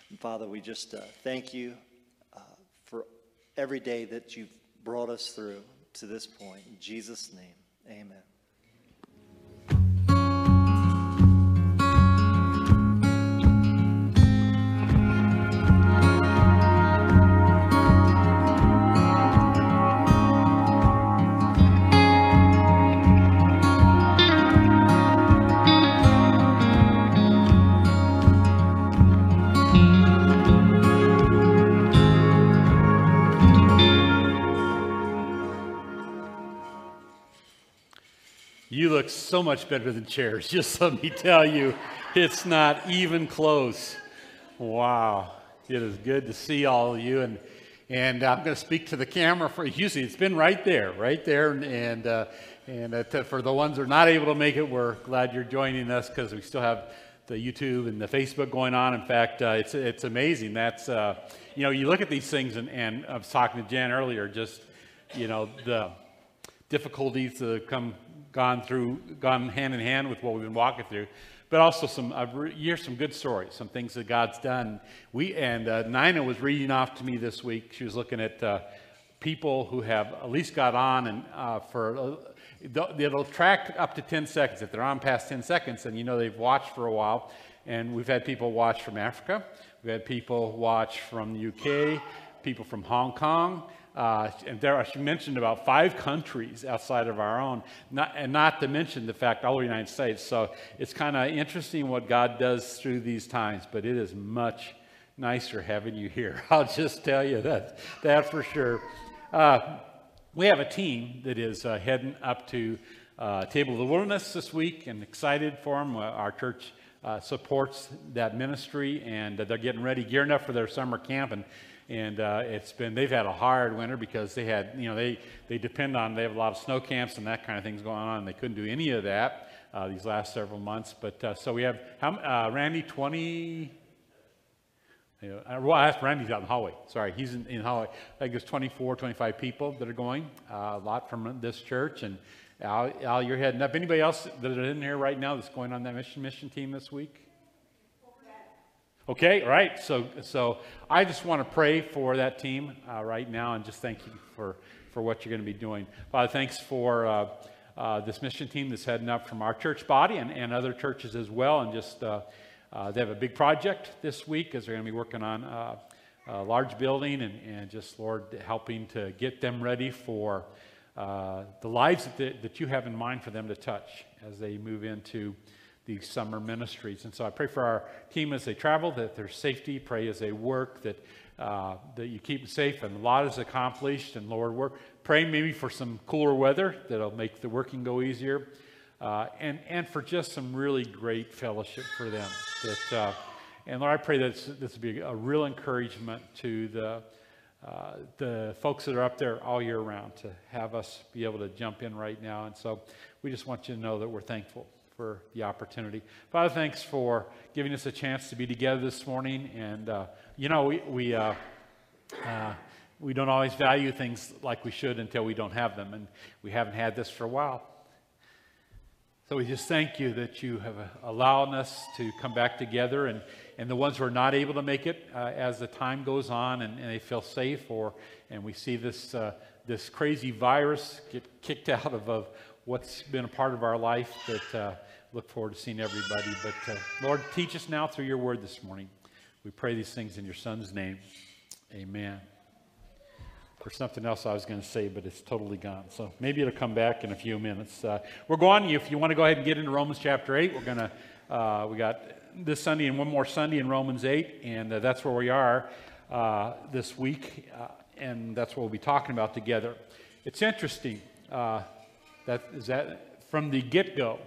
And Father, we just thank you for every day that you've brought us through to this point. In Jesus' name, amen. You look so much better than chairs. Just let me tell you, it's not even close. Wow. It is good to see all of you. And I'm going to speak to the camera for you. See, it's been right there. And for the ones who are not able to make it, we're glad you're joining us because we still have the YouTube and the Facebook going on. In fact, it's amazing. That's, you look at these things, and I was talking to Jan earlier, just, the difficulties that have gone hand in hand with what we've been walking through, but also some good stories, some things that God's done. Nina was reading off to me this week. She was looking at people who have at least got on, and it'll track up to 10 seconds. If they're on past 10 seconds, then they've watched for a while. And we've had people watch from Africa. We've had people watch from the UK, people from Hong Kong. And she mentioned about 5 countries outside of our own, not to mention the fact all the United States. So it's kind of interesting what God does through these times, but it is much nicer having you here. I'll just tell you that for sure. We have a team that is heading up to Table of the Wilderness this week, and excited for them. Our church supports that ministry, and they're getting ready, gearing up for their summer camp. And they've had a hard winter because they had, they depend on, they have a lot of snow camps and that kind of things going on, and they couldn't do any of that these last several months. But so we have, Randy, 20, I asked Randy's out in the hallway. Sorry, he's in the hallway. I think there's 24, 25 people that are going, a lot from this church. And Al, you're heading up. Anybody else that are in here right now that's going on that mission team this week? Okay, all right. So I just want to pray for that team right now, and just thank you for what you're going to be doing. Father, thanks for this mission team that's heading up from our church body and other churches as well. And just they have a big project this week as they're going to be working on a large building, and just, Lord, helping to get them ready for the lives that you have in mind for them to touch as they move into these summer ministries. And so I pray for our team as they travel, that there's safety. Pray as they work, that you keep them safe, and a lot is accomplished. And Lord, we're praying maybe for some cooler weather that'll make the working go easier, and for just some really great fellowship for them. And Lord, I pray that this will be a real encouragement to the folks that are up there all year round, to have us be able to jump in right now. And so we just want you to know that we're thankful for the opportunity. Father, thanks for giving us a chance to be together this morning. And we don't always value things like we should until we don't have them, and we haven't had this for a while. So we just thank you that you have allowed us to come back together, and the ones who are not able to make it as the time goes on and they feel safe, and we see this crazy virus get kicked out of what's been a part of our life, that look forward to seeing everybody. But Lord, teach us now through your word this morning. We pray these things in your son's name. Amen. There's something else I was going to say, but it's totally gone. So maybe it'll come back in a few minutes. We're going, if you want to go ahead and get into Romans chapter 8, we're going to, we got this Sunday and one more Sunday in Romans 8, and that's where we are this week, and that's what we'll be talking about together. It's interesting that from the get-go,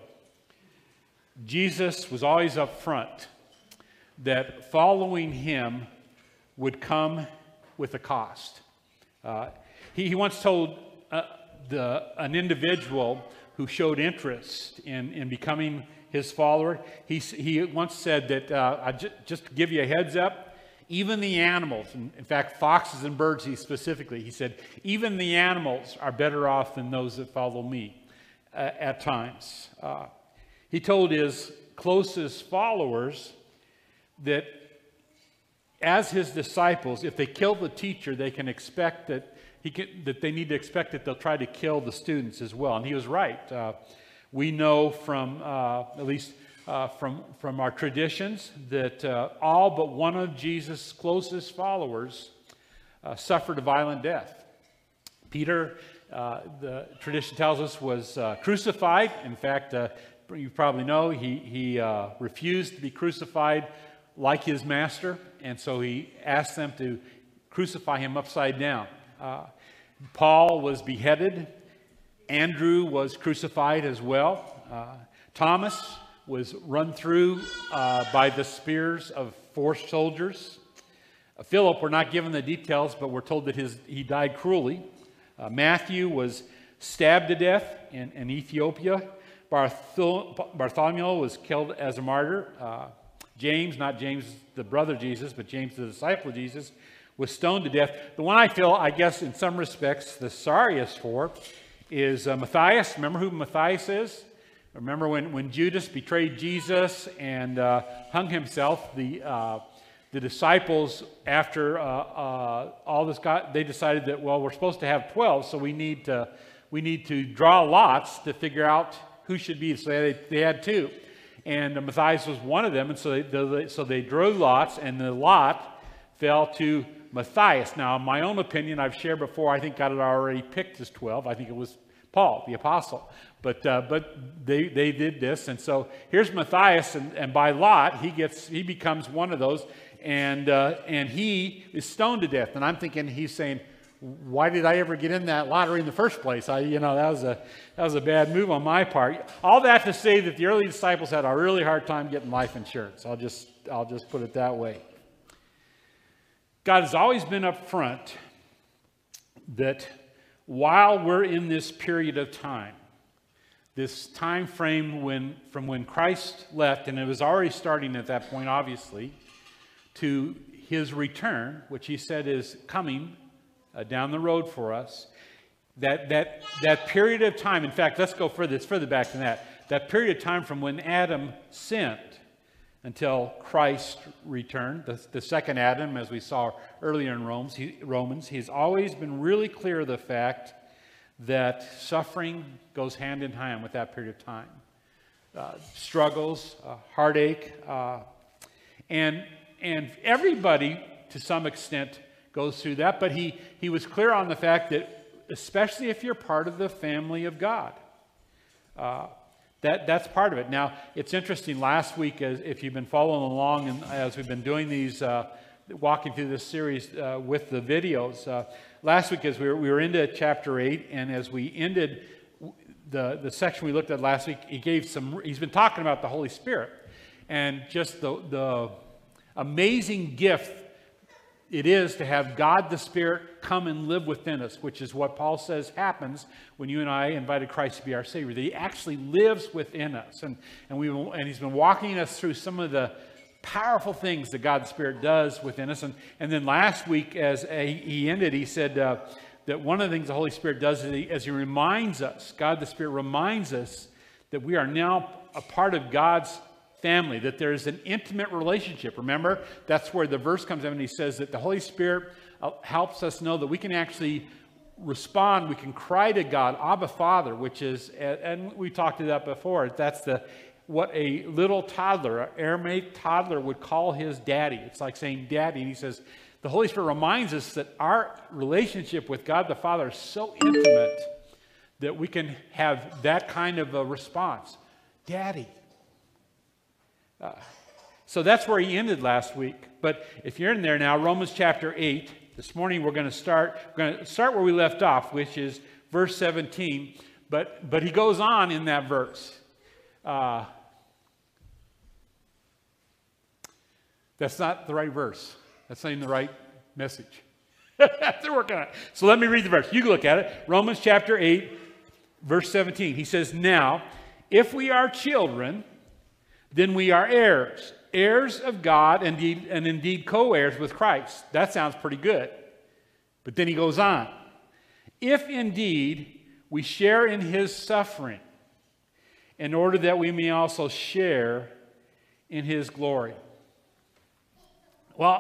Jesus was always up front, that following him would come with a cost. He once told an individual who showed interest in becoming his follower, he once said that, just to give you a heads up, even the animals, in fact, foxes and birds, he said, even the animals are better off than those that follow me at times. He told his closest followers that as his disciples, if they kill the teacher, they can expect that they need to expect that they'll try to kill the students as well. And he was right. We know from at least from our traditions that all but one of Jesus' closest followers suffered a violent death. Peter, the tradition tells us, was crucified. In fact, you probably know he refused to be crucified like his master, and so he asked them to crucify him upside down. Paul was beheaded. Andrew was crucified as well. Thomas was run through by the spears of 4 soldiers. Philip, we're not given the details, but we're told that he died cruelly. Matthew was stabbed to death in Ethiopia. Bartholomew was killed as a martyr. James, not James the brother of Jesus, but James the disciple of Jesus, was stoned to death. The one I feel, I guess, in some respects, the sorriest for is Matthias. Remember who Matthias is? Remember when Judas betrayed Jesus and hung himself? The disciples, after all this they decided that, well, we're supposed to have 12, so we need to draw lots to figure out who should be. So they had 2, and Matthias was one of them, and so they drew lots, and the lot fell to Matthias. Now, in my own opinion, I've shared before, I think God had already picked his 12. I think it was Paul, the apostle. But they did this, and so here's Matthias, and by lot, he becomes one of those, and he is stoned to death. And I'm thinking, he's saying, why did I ever get in that lottery in the first place? That was a bad move on my part. All that to say that the early disciples had a really hard time getting life insurance. I'll just put it that way. God has always been up front that while we're in this period of time, this time frame from when Christ left, and it was already starting at that point, obviously, to his return, which he said is coming down the road for us, that period of time, in fact, let's go further back than that. That period of time from when Adam sinned until Christ returned, the second Adam, as we saw earlier in Romans, he's always been really clear of the fact that suffering goes hand in hand with that period of time. Struggles, heartache, and everybody, to some extent, goes through that. But he was clear on the fact that, especially if you're part of the family of God, that's part of it. Now, it's interesting, last week, if you've been following along, and as we've been doing these, walking through this series with the videos, last week as we were into chapter 8, and as we ended the section we looked at last week, he's been talking about the Holy Spirit, and just the amazing gift it is to have God the Spirit come and live within us, which is what Paul says happens when you and I invited Christ to be our Savior. That he actually lives within us. And he's been walking us through some of the powerful things that God the Spirit does within us. And then last week, as he ended, he said that one of the things the Holy Spirit does is as he reminds us, God the Spirit reminds us that we are now a part of God's family, that there's an intimate relationship. Remember, that's where the verse comes in, and he says that the Holy Spirit helps us know that we can actually respond, we can cry to God, Abba Father, which is, and we talked to that before, that's what a little toddler, an Aramaic toddler would call his daddy. It's like saying daddy, and he says, the Holy Spirit reminds us that our relationship with God the Father is so intimate that we can have that kind of a response. Daddy. So that's where he ended last week. But if you're in there now, Romans chapter 8, this morning we're going to start where we left off, which is verse 17. But he goes on in that verse. That's not the right verse. That's not even the right message. They're working on it. So let me read the verse. You can look at it. Romans chapter 8, verse 17. He says, now, if we are children, then we are heirs, heirs of God, and indeed co-heirs with Christ. That sounds pretty good. But then he goes on. If indeed we share in his suffering, in order that we may also share in his glory. Well,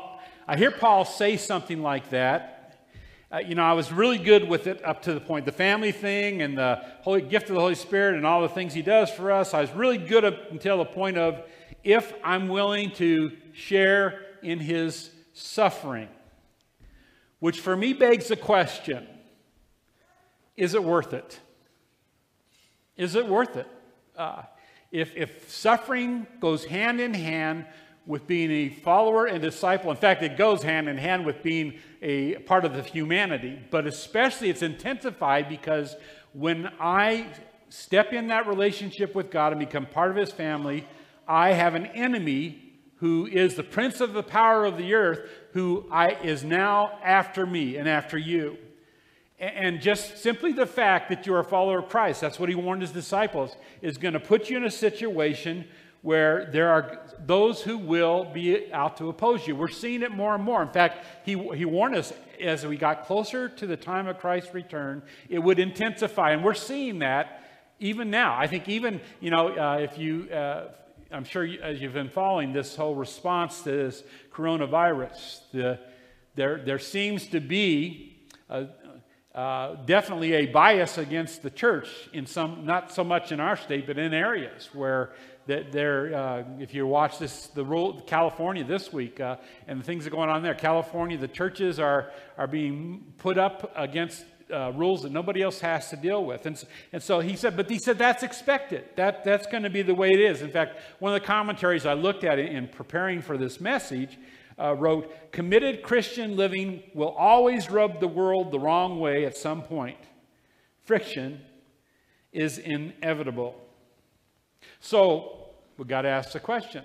I hear Paul say something like that. I was really good with it up to the point, the family thing and the gift of the Holy Spirit and all the things he does for us. I was really good up until the point of if I'm willing to share in his suffering, which for me begs the question, is it worth it? Is it worth it? If suffering goes hand in hand with being a follower and disciple, in fact, it goes hand in hand with being a part of the humanity, but especially it's intensified because when I step in that relationship with God and become part of his family, I have an enemy who is the prince of the power of the earth, who is now after me and after you. And just simply the fact that you're a follower of Christ, that's what he warned his disciples, is going to put you in a situation where there are those who will be out to oppose you. We're seeing it more and more. In fact, he warned us as we got closer to the time of Christ's return, it would intensify. And we're seeing that even now. I think even, if you... I'm sure as you've been following this whole response to this coronavirus, there seems to be definitely a bias against the church in some, not so much in our state, but in areas where if you watch California this week and the things that are going on there, California, the churches are being put up against rules that nobody else has to deal with. And so he said that's expected. That's going to be the way it is. In fact, one of the commentaries I looked at in preparing for this message wrote, committed Christian living will always rub the world the wrong way at some point. Friction is inevitable. So we've got to ask the question,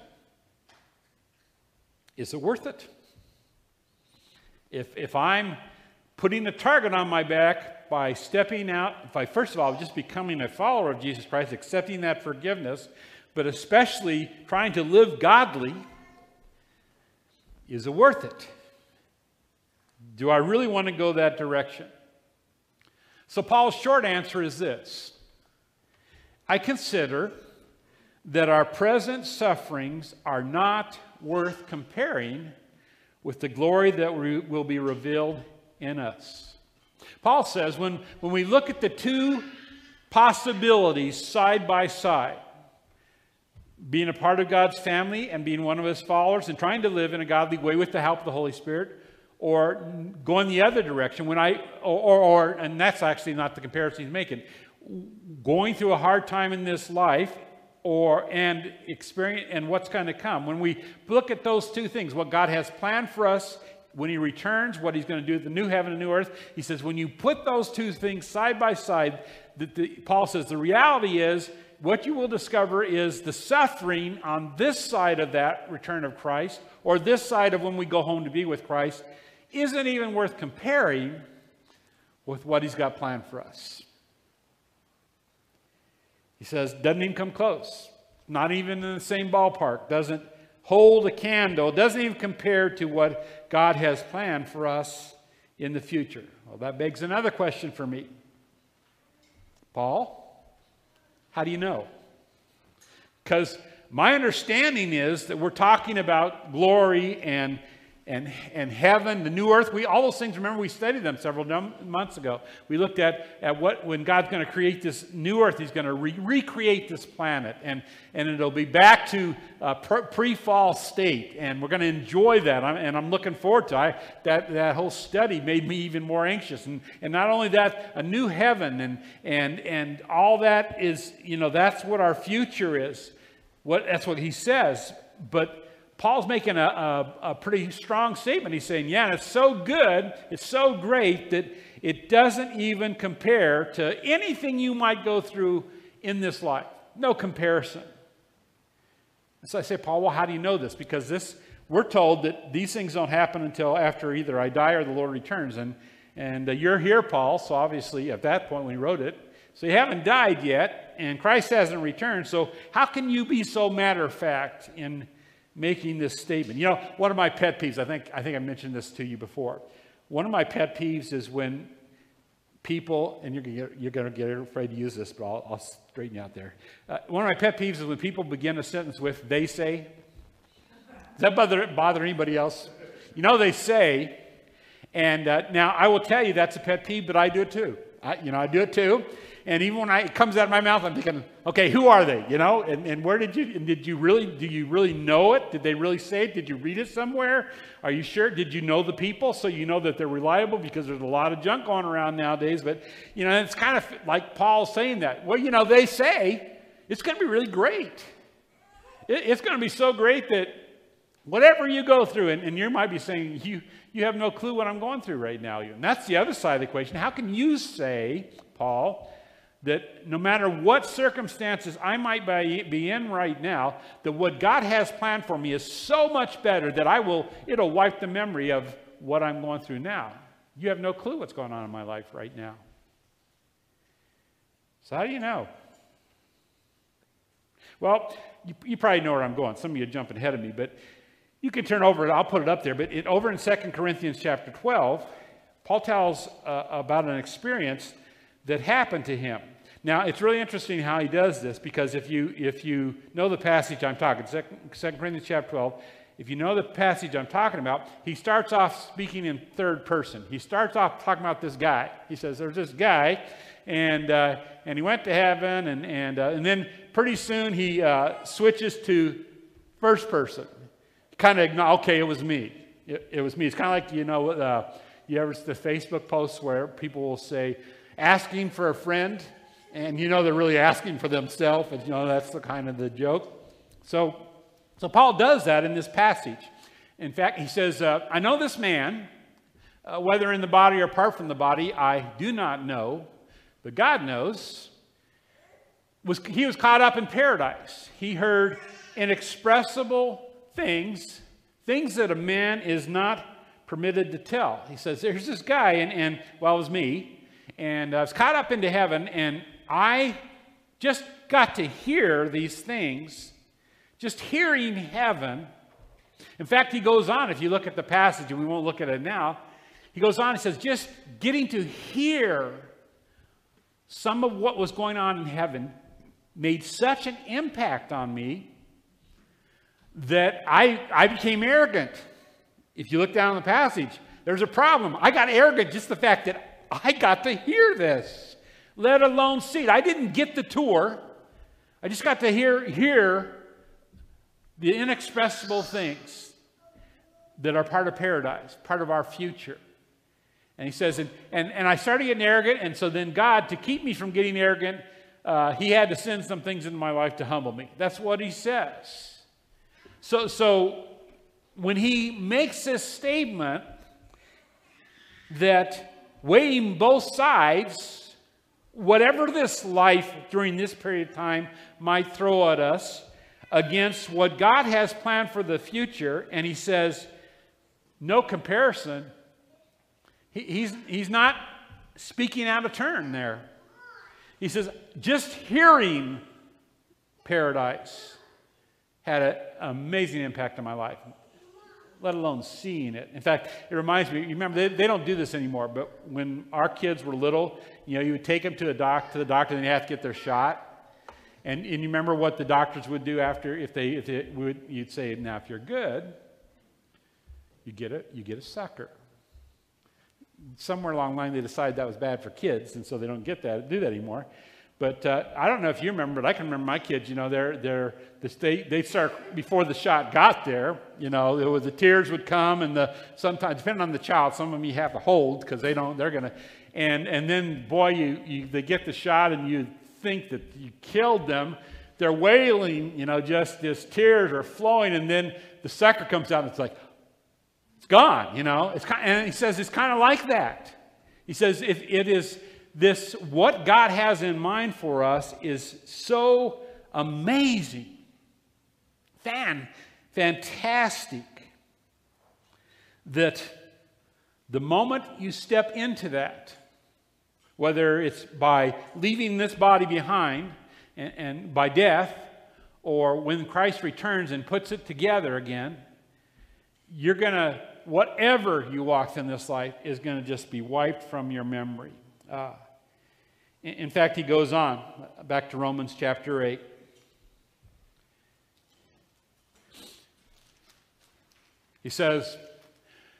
is it worth it? If I'm putting a target on my back by stepping out, by first of all just becoming a follower of Jesus Christ, accepting that forgiveness, but especially trying to live godly, is it worth it? Do I really want to go that direction? So Paul's short answer is this. I consider that our present sufferings are not worth comparing with the glory that will be revealed in us. Paul says when we look at the two possibilities side by side, being a part of God's family and being one of his followers and trying to live in a godly way with the help of the Holy Spirit, or going the other direction, and that's actually not the comparison he's making, going through a hard time in this life and experience and what's going to come. When we look at those two things, what God has planned for us when he returns, what he's going to do with the new heaven and new earth, he says when you put those two things side by side, Paul says the reality is what you will discover is the suffering on this side of that return of Christ, or this side of when we go home to be with Christ, isn't even worth comparing with what he's got planned for us. He says, doesn't even come close. Not even in the same ballpark. Doesn't hold a candle. Doesn't even compare to what God has planned for us in the future. Well, that begs another question for me. Paul, how do you know? Because my understanding is that we're talking about glory and heaven, the new earth. All those things, remember, we studied them several months ago. We looked at when God's going to create this new earth, he's going to recreate this planet, and it'll be back to pre-fall state, and we're going to enjoy that, and I'm looking forward to it. That whole study made me even more anxious, and not only that, a new heaven, and all that is, that's what our future is. That's what he says, but Paul's making a pretty strong statement. He's saying, yeah, it's so good, it's so great that it doesn't even compare to anything you might go through in this life. No comparison. And so I say, Paul, well, how do you know this? Because we're told that these things don't happen until after either I die or the Lord returns. And you're here, Paul, so obviously at that point when he wrote it, so you haven't died yet, and Christ hasn't returned, so how can you be so matter-of-fact in making this statement? One of my pet peeves, I think I mentioned this to you before. One of my pet peeves is when people, and you're going to get afraid to use this, but I'll straighten you out there. One of my pet peeves is when people begin a sentence with, they say. Does that bother anybody else? You know, they say, and now I will tell you that's a pet peeve, but I do it too. I do it too. And even when it comes out of my mouth, I'm thinking, okay, who are they? You know, and where do you really know it? Did they really say it? Did you read it somewhere? Are you sure? Did you know the people so you know that they're reliable? Because there's a lot of junk going around nowadays. But, it's kind of like Paul saying that. Well, they say it's going to be really great. It's going to be so great that whatever you go through, and you might be saying, you have no clue what I'm going through right now. And that's the other side of the equation. How can you say, Paul, that no matter what circumstances I might be in right now, that what God has planned for me is so much better that it'll wipe the memory of what I'm going through now. You have no clue what's going on in my life right now. So how do you know? Well, you probably know where I'm going. Some of you are jumping ahead of me, but you can turn over, I'll put it up there, but over in 2 Corinthians chapter 12, Paul tells about an experience that happened to him. Now, it's really interesting how he does this, because if you know the passage I'm talking, 2 Corinthians chapter 12, if you know the passage I'm talking about, he starts off speaking in third person. He starts off talking about this guy. He says, there's this guy, and he went to heaven, and then pretty soon he switches to first person. Kind of, okay, it was me. It was me. It's kind of like, you ever see the Facebook posts where people will say, asking for a friend, and they're really asking for themselves, and that's the kind of the joke. So Paul does that in this passage. In fact, he says, I know this man, whether in the body or apart from the body, I do not know, but God knows. He was caught up in paradise. He heard inexpressible things that a man is not permitted to tell. He says, there's this guy, and it was me, and I was caught up into heaven, and I just got to hear these things, just hearing heaven. In fact, he goes on, if you look at the passage, and we won't look at it now, he goes on, he says, just getting to hear some of what was going on in heaven made such an impact on me that I became arrogant. If you look down the passage, there's a problem. I got arrogant, just the fact that I got to hear this, let alone see it. I didn't get the tour. I just got to hear the inexpressible things that are part of paradise, part of our future. And he says, and I started getting arrogant, and so then God, to keep me from getting arrogant, he had to send some things into my life to humble me. That's what he says. So when he makes this statement that weighing both sides, whatever this life during this period of time might throw at us against what God has planned for the future, and he says, no comparison. He's not speaking out of turn there. He says, just hearing paradise had an amazing impact on my life, let alone seeing it. In fact, it reminds me, you remember, they don't do this anymore, but when our kids were little, you would take them to the doctor, and they have to get their shot. And you remember what the doctors would do after, you'd say, now, if you're good, you get a sucker. Somewhere along the line, they decided that was bad for kids, and so they don't do that anymore. But I don't know if you remember, but I can remember my kids, they start, before the shot got there, the tears would come, and sometimes, depending on the child, some of them you have to hold, because they're going to, and then, boy, they get the shot, and you think that you killed them. They're wailing, just as tears are flowing, and then the sucker comes out, and it's like, it's gone, and he says it's kind of like that. He says if it is this, what God has in mind for us is so amazing, fantastic, that the moment you step into that, whether it's by leaving this body behind and by death, or when Christ returns and puts it together again, you're going to, whatever you walked in this life is going to just be wiped from your memory. In fact, he goes on, back to Romans chapter 8. He says,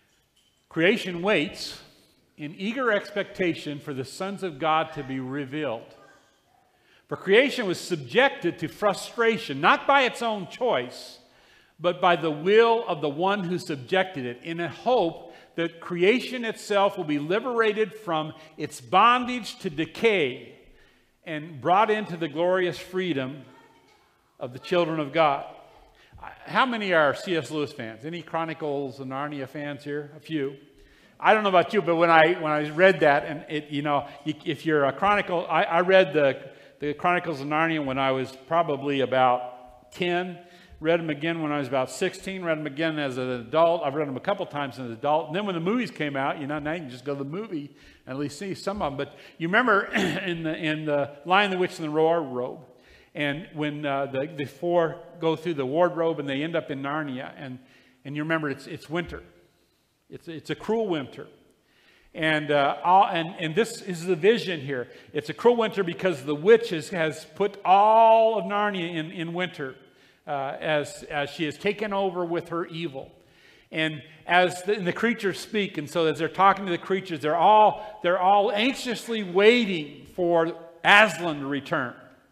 Creation waits in eager expectation for the sons of God to be revealed. For creation was subjected to frustration, not by its own choice, but by the will of the one who subjected it, in a hope that creation itself will be liberated from its bondage to decay and brought into the glorious freedom of the children of God. How many are C.S. Lewis fans? Any Chronicles of Narnia fans here? A few. I don't know about you, but when I read that, and if you're a Chronicle, I read the Chronicles of Narnia when I was probably about 10. Read them again when I was about 16. Read them again as an adult. I've read them a couple times as an adult. And then when the movies came out, now you can just go to the movie and at least see some of them. But you remember in the Lion, the Witch, and the Wardrobe, and when the four go through the wardrobe and they end up in Narnia, and you remember it's winter. It's a cruel winter. And this is the vision here. It's a cruel winter because the witch has put all of Narnia in winter as she has taken over with her evil. And as the creatures speak, and so as they're talking to the creatures, they're all anxiously waiting for Aslan to return.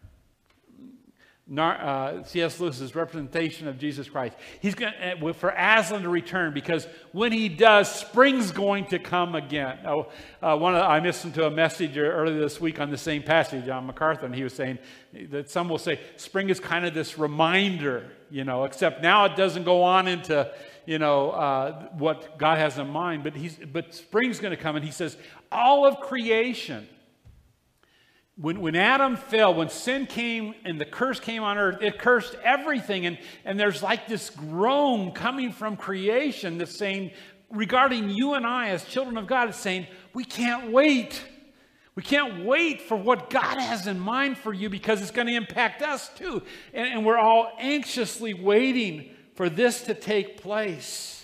C.S. Lewis's representation of Jesus Christ. He's going for Aslan to return, because when he does, spring's going to come again. I listened to a message earlier this week on the same passage, John MacArthur, and he was saying that some will say spring is kind of this reminder, except now it doesn't go on into what God has in mind, but spring's going to come, and he says all of creation. When Adam fell, when sin came and the curse came on earth, it cursed everything. And there's like this groan coming from creation that's saying, regarding you and I as children of God, it's saying, we can't wait. We can't wait for what God has in mind for you, because it's going to impact us too. And we're all anxiously waiting for this to take place.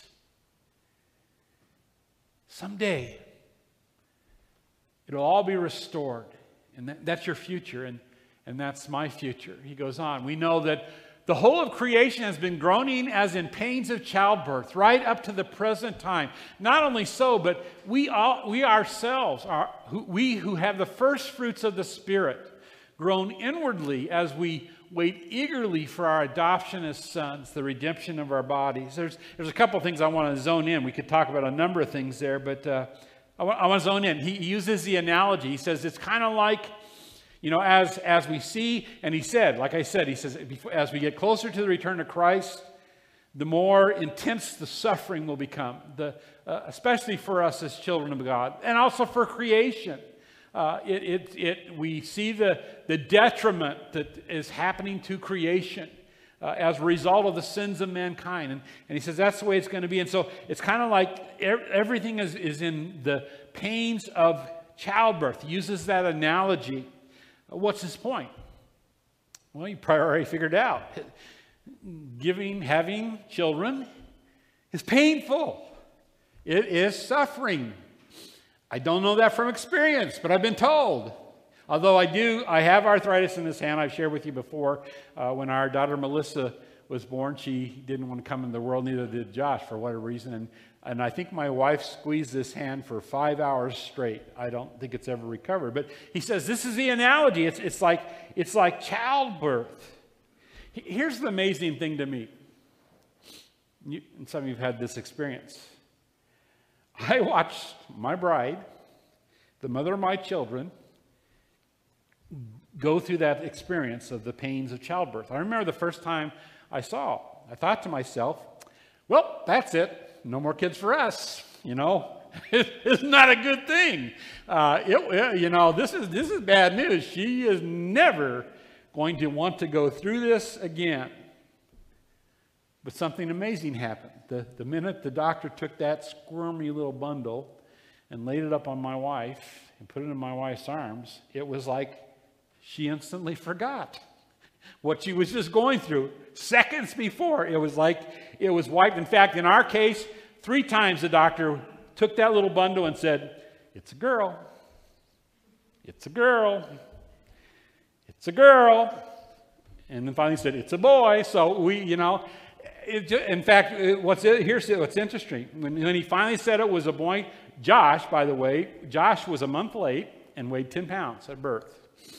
Someday, it'll all be restored. And that's your future, and that's my future. He goes on. We know that the whole of creation has been groaning as in pains of childbirth right up to the present time. Not only so, but we ourselves, we who have the first fruits of the Spirit, groan inwardly as we wait eagerly for our adoption as sons, the redemption of our bodies. There's a couple things I want to zone in. We could talk about a number of things there, but I want to zone in. He uses the analogy. He says it's kind of like, as we see, and he says, as we get closer to the return of Christ, the more intense the suffering will become, especially for us as children of God, and also for creation. We see the detriment that is happening to creation as a result of the sins of mankind. And he says that's the way it's going to be. And so it's kind of like everything is in the pains of childbirth. He uses that analogy. What's his point? Well, you probably already figured it out. Having children is painful. It is suffering. I don't know that from experience, but I've been told. Although I have arthritis in this hand. I've shared with you before. When our daughter Melissa was born, she didn't want to come into the world, neither did Josh, for whatever reason. And I think my wife squeezed this hand for 5 hours straight. I don't think it's ever recovered. But he says this is the analogy. It's like childbirth. Here's the amazing thing to me. And some of you have had this experience. I watched my bride, the mother of my children, go through that experience of the pains of childbirth. I remember the first time I thought to myself, well, that's it. No more kids for us. It's not a good thing. This is bad news. She is never going to want to go through this again. But something amazing happened. The minute the doctor took that squirmy little bundle and laid it up on my wife and put it in my wife's arms, it was like she instantly forgot what she was just going through seconds before. It was like it was wiped. In fact, in our case, 3 times the doctor took that little bundle and said, "It's a girl. It's a girl. It's a girl." And then finally said, "It's a boy." So In fact, here's what's interesting. When he finally said it was a boy, Josh, by the way, Josh was a month late and weighed 10 pounds at birth.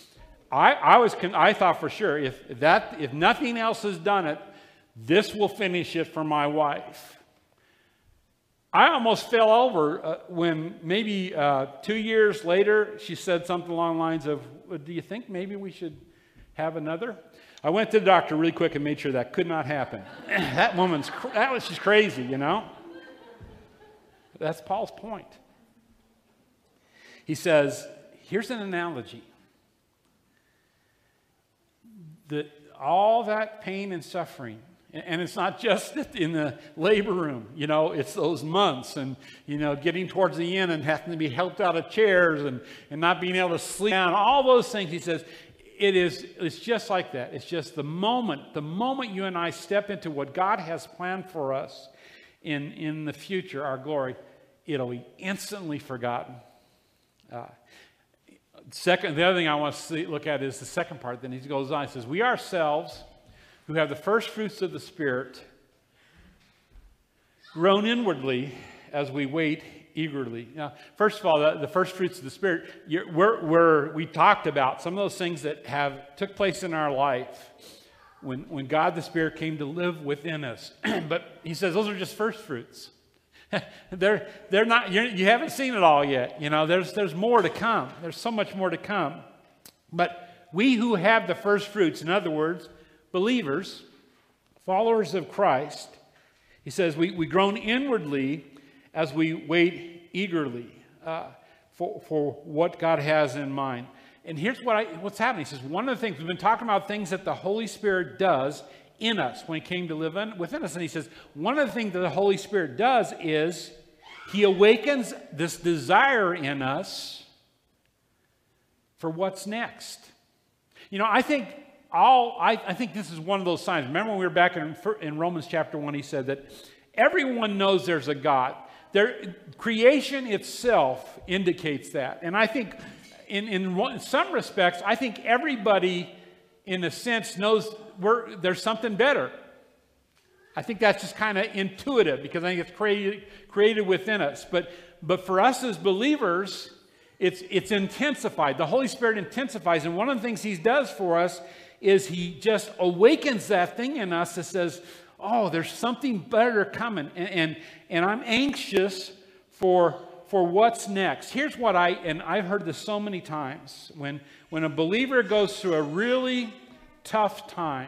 I thought for sure, if nothing else has done it, this will finish it for my wife. I almost fell over when maybe 2 years later, she said something along the lines of, do you think maybe we should have another? I went to the doctor really quick and made sure that could not happen. That was just crazy, you know? That's Paul's point. He says, here's an analogy. That all that pain and suffering, and it's not just in the labor room, you know, it's those months and, you know, getting towards the end and having to be helped out of chairs and not being able to sleep down, all those things, he says, it's just like that. It's just the moment you and I step into what God has planned for us in the future, our glory, it'll be instantly forgotten. The other thing I want to look at is the second part. Then he goes on, he says, we ourselves who have the first fruits of the Spirit groan inwardly as we wait eagerly. Now, first of all, the first fruits of the Spirit, we talked about some of those things that took place in our life when God the Spirit came to live within us. But he says those are just first fruits. They're not. You haven't seen it all yet. You know, there's more to come. There's so much more to come. But we who have the first fruits, in other words, believers, followers of Christ, he says we groan inwardly as we wait eagerly for what God has in mind. And here's what's happening. He says one of the things, we've been talking about things that the Holy Spirit does in us when he came to live within us. And he says one of the things that the Holy Spirit does is he awakens this desire in us for what's next. You know, I think this is one of those signs. Remember when we were back in Romans chapter 1, he said that everyone knows there's a God. Creation itself indicates that. And I think in some respects, I think everybody in a sense knows there's something better. I think that's just kind of intuitive because I think it's created within us. But for us as believers, it's intensified. The Holy Spirit intensifies. And one of the things he does for us is he just awakens that thing in us that says, oh, there's something better coming. And I'm anxious for what's next. Here's what I've heard this so many times. When a believer goes through a really tough time,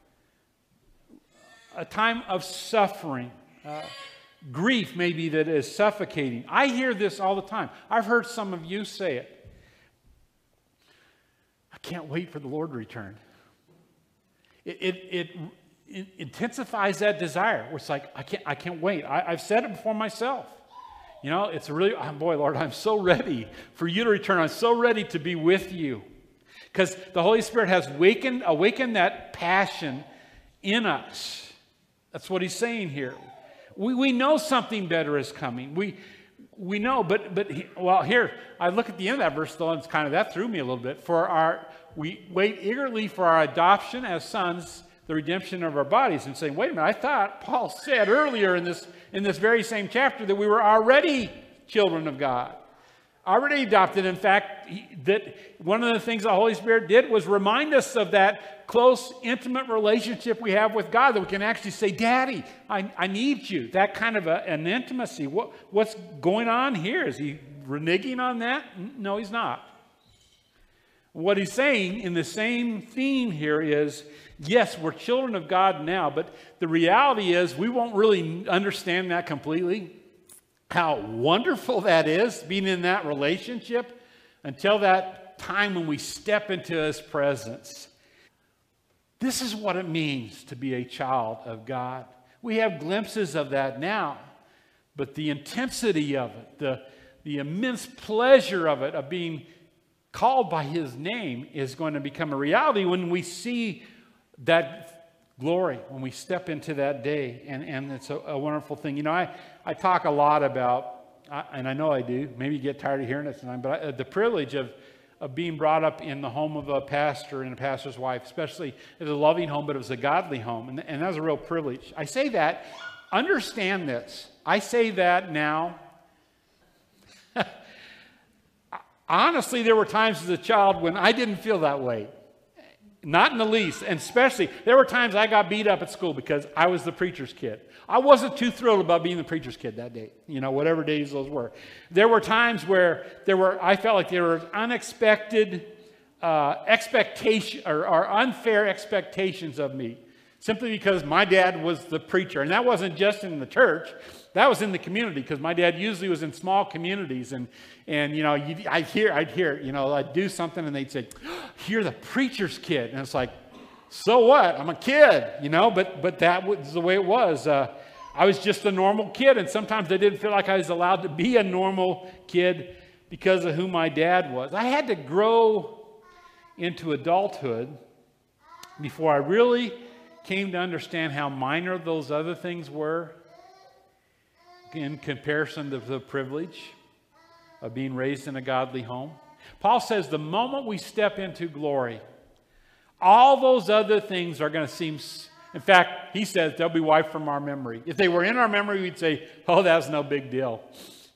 a time of suffering, grief maybe that is suffocating. I hear this all the time. I've heard some of you say it. I can't wait for the Lord to return. It intensifies that desire. It's like, I can't wait. I've said it before myself. You know, it's really, boy, Lord, I'm so ready for you to return. I'm so ready to be with you. Because the Holy Spirit has awakened that passion in us. That's what he's saying here. We know something better is coming. We know, but here, I look at the end of that verse, though, and it's kind of, that threw me a little bit. We wait eagerly for our adoption as sons, the redemption of our bodies. And saying, wait a minute, I thought Paul said earlier in this very same chapter that we were already children of God. Already adopted. In fact, that one of the things the Holy Spirit did was remind us of that close, intimate relationship we have with God, that we can actually say, Daddy, I need you. That kind of an intimacy. What's going on here? Is he reneging on that? No, he's not. What he's saying in the same theme here is, yes, we're children of God now, but the reality is we won't really understand that completely. How wonderful that is, being in that relationship, until that time when we step into his presence. This is what it means to be a child of God. We have glimpses of that now, but the intensity of it, the immense pleasure of it, of being called by his name, is going to become a reality when we see that glory, when we step into that day. And it's a wonderful thing. You know, I talk a lot about, and I know I do, maybe you get tired of hearing it tonight, but the privilege of of being brought up in the home of a pastor and a pastor's wife, especially it was a loving home, but it was a godly home. And that was a real privilege. I say that, understand this. I say that now. Honestly, there were times as a child when I didn't feel that way. Not in the least. And especially, there were times I got beat up at school because I was the preacher's kid. I wasn't too thrilled about being the preacher's kid that day, whatever days those were. There were times where I felt like there were unexpected expectations or unfair expectations of me, simply because my dad was the preacher. And that wasn't just in the church. That was in the community, because my dad usually was in small communities, and I'd hear, I'd do something and they'd say, "You're the preacher's kid," and it's like, so what? I'm a kid, But that was the way it was. I was just a normal kid, and sometimes I didn't feel like I was allowed to be a normal kid because of who my dad was. I had to grow into adulthood before I really came to understand how minor those other things were in comparison to the privilege of being raised in a godly home. Paul says the moment we step into glory, all those other things are going to seem, in fact, he says they'll be wiped from our memory. If they were in our memory, we'd say, "Oh, that's no big deal."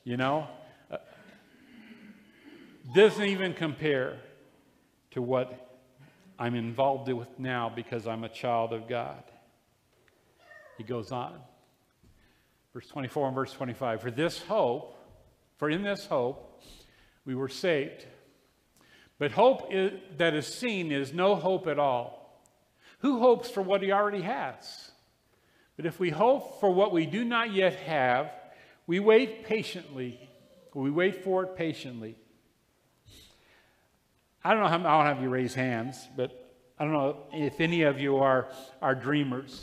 Doesn't even compare to what I'm involved with now because I'm a child of God. He goes on. Verse 24 and verse 25. For in this hope, we were saved. But hope that is seen is no hope at all. Who hopes for what he already has? But if we hope for what we do not yet have, we wait patiently. We wait for it patiently. I don't have you raise hands, but I don't know if any of you are dreamers.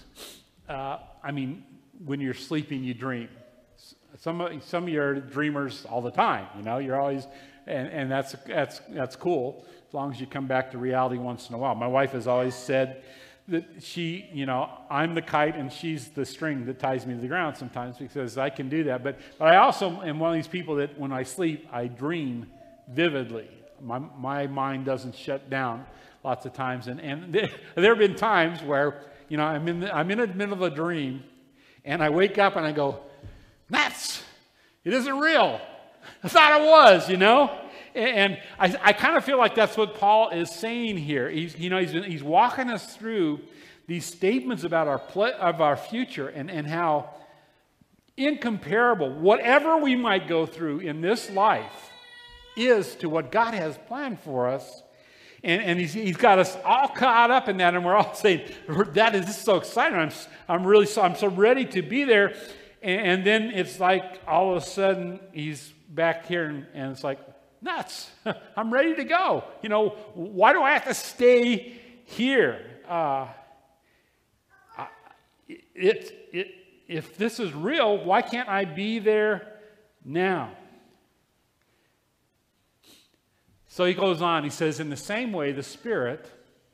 When you're sleeping, you dream. Some of you are dreamers all the time. You're always, and that's cool as long as you come back to reality once in a while. My wife has always said that I'm the kite and she's the string that ties me to the ground sometimes, because I can do that. But I also am one of these people that when I sleep, I dream vividly. My mind doesn't shut down lots of times, and there have been times where I'm in the middle of a dream. And I wake up and I go, it isn't real. I thought it was, And I kind of feel like that's what Paul is saying here. He's walking us through these statements about our future and how incomparable whatever we might go through in this life is to what God has planned for us. And he's got us all caught up in that, and we're all saying, this is so exciting. I'm so ready to be there. And then it's like all of a sudden he's back here, and it's like, nuts. I'm ready to go. Why do I have to stay here? If this is real, why can't I be there now? So he goes on, he says, in the same way, the Spirit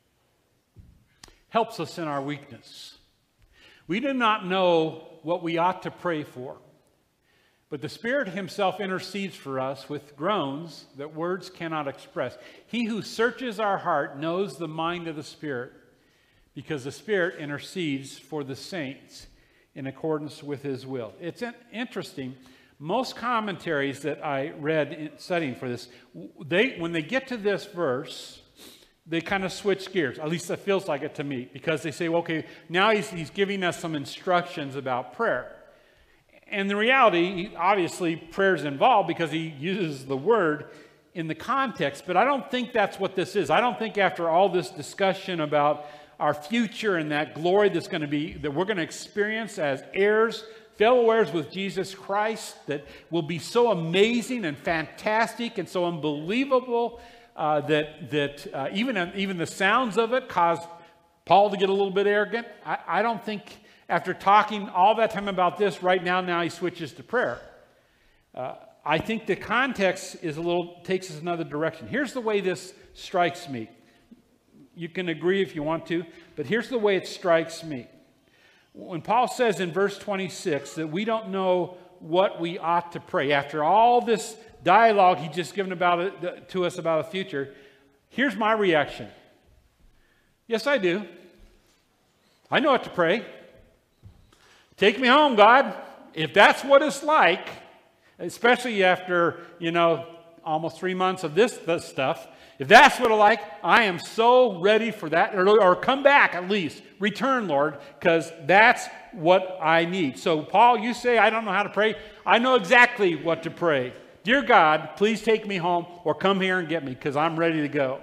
helps us in our weakness. We do not know what we ought to pray for, but the Spirit himself intercedes for us with groans that words cannot express. He who searches our heart knows the mind of the Spirit, because the Spirit intercedes for the saints in accordance with his will. It's interesting. Most commentaries that I read in studying for this, when they get to this verse, they kind of switch gears. At least it feels like it to me, because they say, well, okay, now he's giving us some instructions about prayer. And the reality, obviously, prayer is involved because he uses the word in the context, but I don't think that's what this is. I don't think after all this discussion about our future and that glory that we're going to experience as heirs, fellow heirs with Jesus Christ, that will be so amazing and fantastic and so unbelievable that even the sounds of it caused Paul to get a little bit arrogant. I don't think after talking all that time about this, right now he switches to prayer. I think the context takes us another direction. Here's the way this strikes me. You can agree if you want to, but here's the way it strikes me. When Paul says in verse 26 that we don't know what we ought to pray. After all this dialogue He's just given to us about a future, here's my reaction. Yes, I do. I know what to pray. Take me home, God. If that's what it's like, especially after, almost 3 months of this stuff, if that's what it's like, I am so ready for that. Or come back at least. Return, Lord, because that's what I need. So, Paul, you say I don't know how to pray. I know exactly what to pray. Dear God, please take me home or come here and get me because I'm ready to go.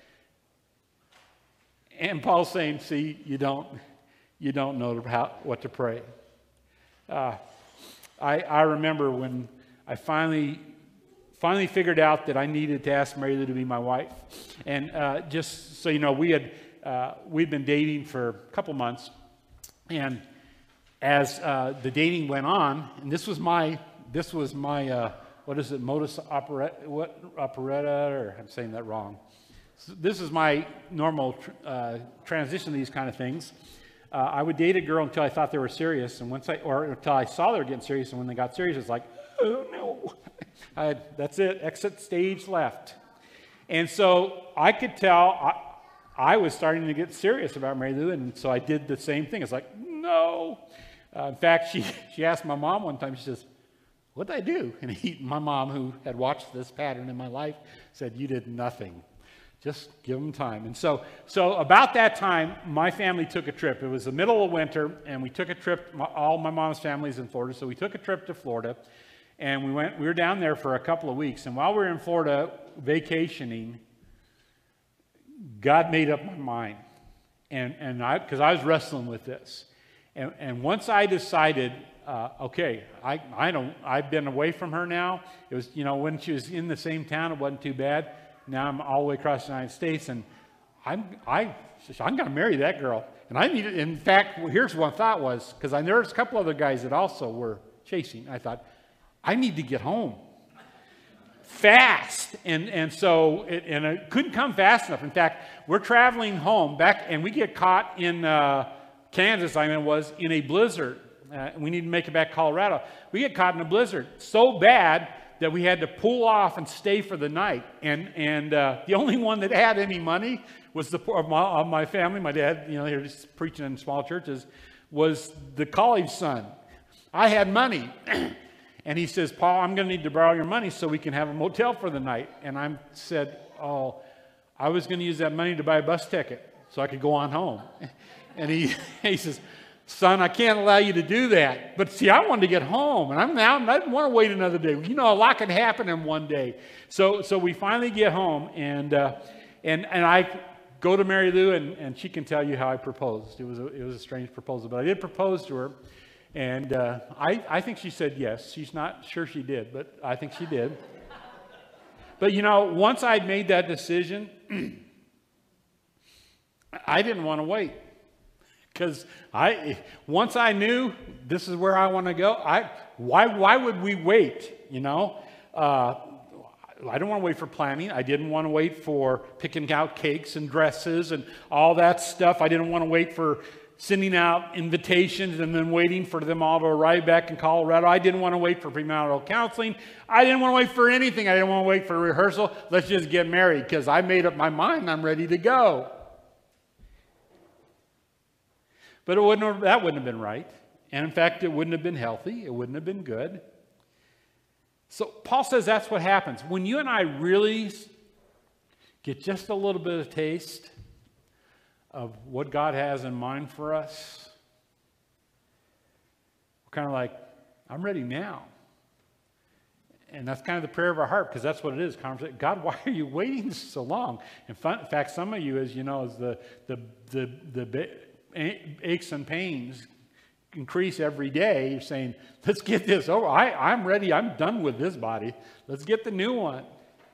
And Paul's saying, see, you don't know what to pray. I remember when I finally figured out that I needed to ask Mary Lou to be my wife. And just so you know, we'd been dating for a couple months. And as the dating went on, and this was my what is it, modus operandi, operetta, or I'm saying that wrong. So this is my normal transition to these kind of things. I would date a girl until I thought they were serious, and until I saw they were getting serious, and when they got serious, it's like, oh no, that's it, exit stage left. And so I could tell I was starting to get serious about Mary Lou, and so I did the same thing. It's like, no. In fact, she asked my mom one time, she says, what did I do? And my mom, who had watched this pattern in my life, said, you did nothing. Just give them time. And so about that time, my family took a trip. It was the middle of winter, and we took a trip. All my mom's family's in Florida, so we took a trip to Florida, and we were down there for a couple of weeks. And while we were in Florida vacationing, God made up my mind, and because I was wrestling with this, and once I decided, okay, I've been away from her now. It was, when she was in the same town, it wasn't too bad. Now I'm all the way across the United States, and I'm going to marry that girl. And I needed, in fact, here's what I thought was, because there was a couple other guys that also were chasing. I thought, I need to get home fast. And so it couldn't come fast enough. In fact, we're traveling home back, and we get caught in Kansas, in a blizzard. We need to make it back to Colorado. We get caught in a blizzard so bad that we had to pull off and stay for the night. And the only one that had any money was of my family. My dad, he was preaching in small churches, was the college son. I had money. And he says, Paul, I'm going to need to borrow your money so we can have a motel for the night. And I said, oh, I was going to use that money to buy a bus ticket so I could go on home. And he says, son, I can't allow you to do that. But see, I wanted to get home, and I didn't want to wait another day. A lot can happen in one day. So we finally get home, and I go to Mary Lou, and she can tell you how I proposed. It was a strange proposal, but I did propose to her, and I think she said yes. She's not sure she did, but I think she did. But once I'd made that decision, I didn't want to wait. Because once I knew this is where I want to go, why would we wait? I didn't want to wait for planning. I didn't want to wait for picking out cakes and dresses and all that stuff. I didn't want to wait for sending out invitations and then waiting for them all to arrive back in Colorado. I didn't want to wait for premarital counseling. I didn't want to wait for anything. I didn't want to wait for rehearsal. Let's just get married because I made up my mind and I'm ready to go. But that wouldn't have been right. And in fact, it wouldn't have been healthy. It wouldn't have been good. So Paul says that's what happens. When you and I really get just a little bit of taste of what God has in mind for us, we're kind of like, I'm ready now. And that's kind of the prayer of our heart, because that's what it is. God, why are you waiting so long? In fact, some of you, as the aches and pains increase every day, you're saying, let's get this over. I'm ready. I'm done with this body. Let's get the new one.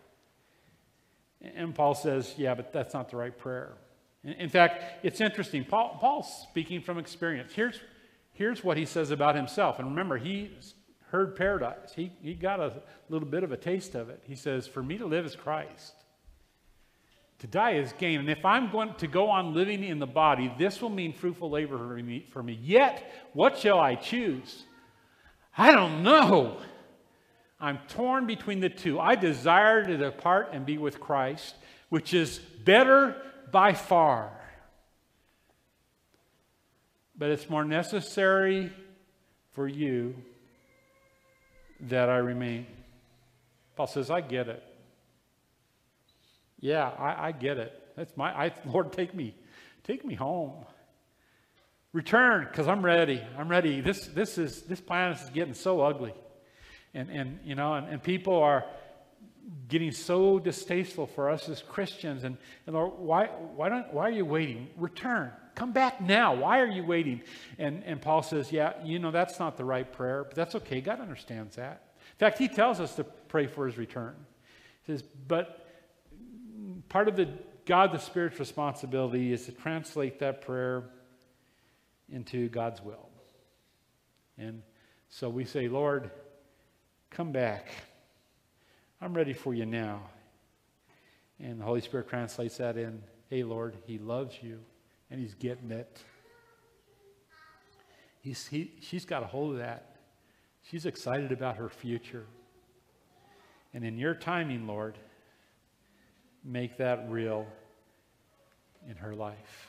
And Paul says, yeah, but that's not the right prayer. In fact, it's interesting. Paul's speaking from experience. Here's what he says about himself. And remember, he heard paradise. He got a little bit of a taste of it. He says, for me to live is Christ. To die is gain. And if I'm going to go on living in the body, this will mean fruitful labor for me. Yet, what shall I choose? I don't know. I'm torn between the two. I desire to depart and be with Christ, which is better by far. But it's more necessary for you that I remain. Paul says, I get it. Yeah, I get it. That's Lord, take me home. Return, because I'm ready. I'm ready. This planet is getting so ugly. And people are getting so distasteful for us as Christians. And Lord, why are you waiting? Return. Come back now. Why are you waiting? And Paul says, yeah, that's not the right prayer, but that's okay. God understands that. In fact, he tells us to pray for his return. He says, but part of God the Spirit's responsibility is to translate that prayer into God's will. And so we say, Lord, come back. I'm ready for you now. And the Holy Spirit translates that in, hey, Lord, he loves you, and he's getting it. She's got a hold of that. She's excited about her future. And in your timing, Lord, make that real in her life.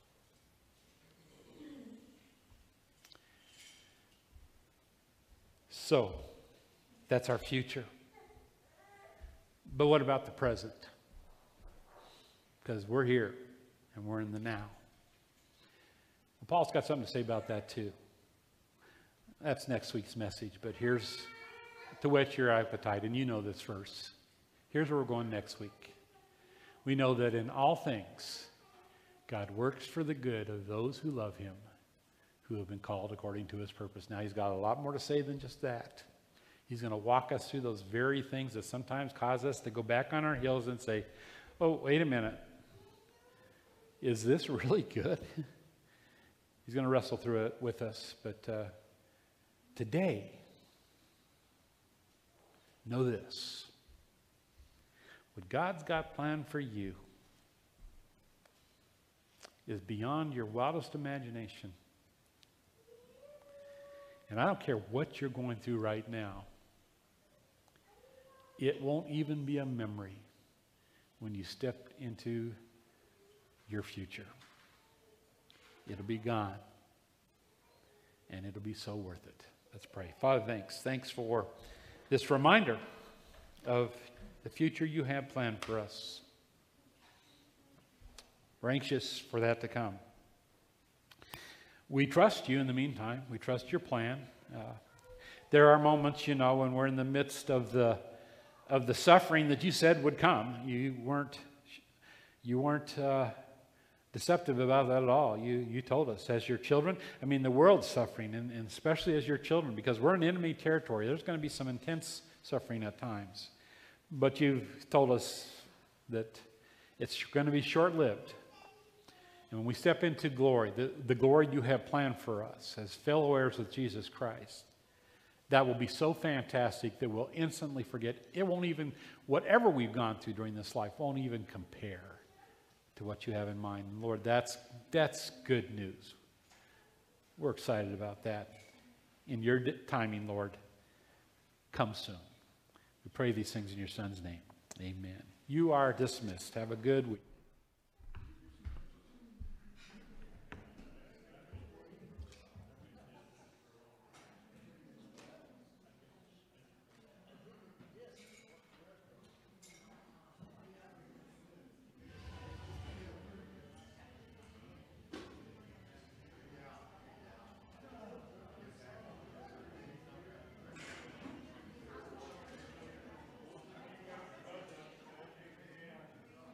So, that's our future. But what about the present? Because we're here and we're in the now. Well, Paul's got something to say about that too. That's next week's message, but here's to whet your appetite, and you know this verse. Here's where we're going next week. We know that in all things, God works for the good of those who love him, who have been called according to his purpose. Now, he's got a lot more to say than just that. He's going to walk us through those very things that sometimes cause us to go back on our heels and say, oh, wait a minute. Is this really good? He's going to wrestle through it with us. But today, know this. What God's got planned for you is beyond your wildest imagination. And I don't care what you're going through right now. It won't even be a memory when you step into your future. It'll be gone. And it'll be so worth it. Let's pray. Father, thanks. Thanks for this reminder of the future you have planned for us. We're anxious for that to come. We trust you in the meantime. We trust your plan. There are moments, when we're in the midst of the suffering that you said would come. You weren't deceptive about that at all. You told us as your children. I mean, the world's suffering, and especially as your children, because we're in enemy territory. There's going to be some intense suffering at times. But you've told us that it's going to be short-lived. And when we step into glory, the glory you have planned for us as fellow heirs with Jesus Christ, that will be so fantastic that we'll instantly forget. It won't even, whatever we've gone through during this life, won't even compare to what you have in mind. And Lord, that's good news. We're excited about that. In your timing, Lord, come soon. We pray these things in your Son's name. Amen. You are dismissed. Have a good week.